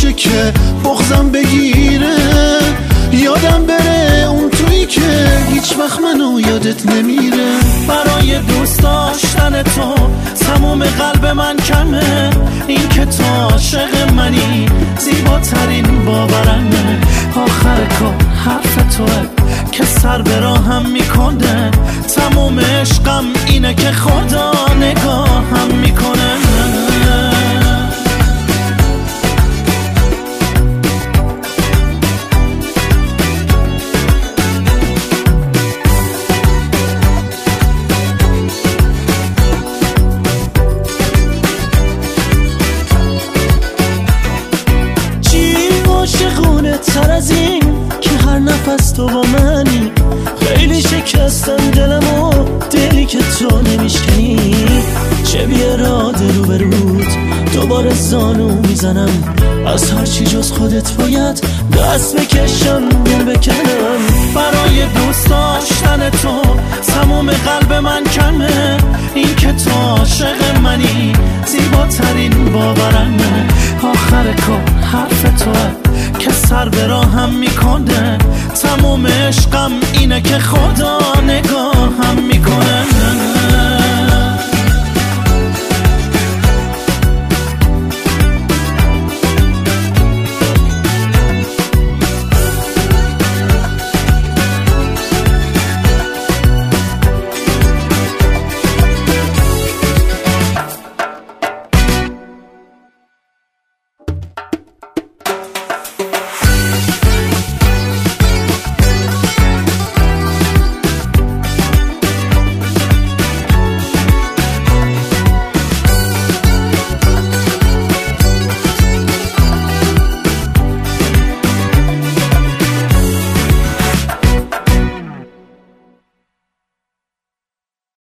باشه که بغضم بگیره، یادم بره اون تویی که هیچ وقت منو یادت نمیره. برای دوست داشتن تو تموم قلب من کمه، این که تو عاشق منی زیباترین باورمه. آخر کار حرف توه که سر به راهم میکنه، تموم عشقم اینه که خدا نگاهم میکنه. عاشقونه تر از این که هر نفس تو با منی، خیلی شکستم دلمو، دلی که تو نمیشکنی. چه بی اراده رو به رود دوباره زانو میزنم، از هرچی جز خودت باید دست بکشم دل بکنم. برای دوست داشتن تو تموم قلب من کمه، این که تو عاشق منی زیباترین باورمه. آخر کار حرف توه که سر به راهم میکنه، تموم عشقم اینه که خدا نگاهم میکنه.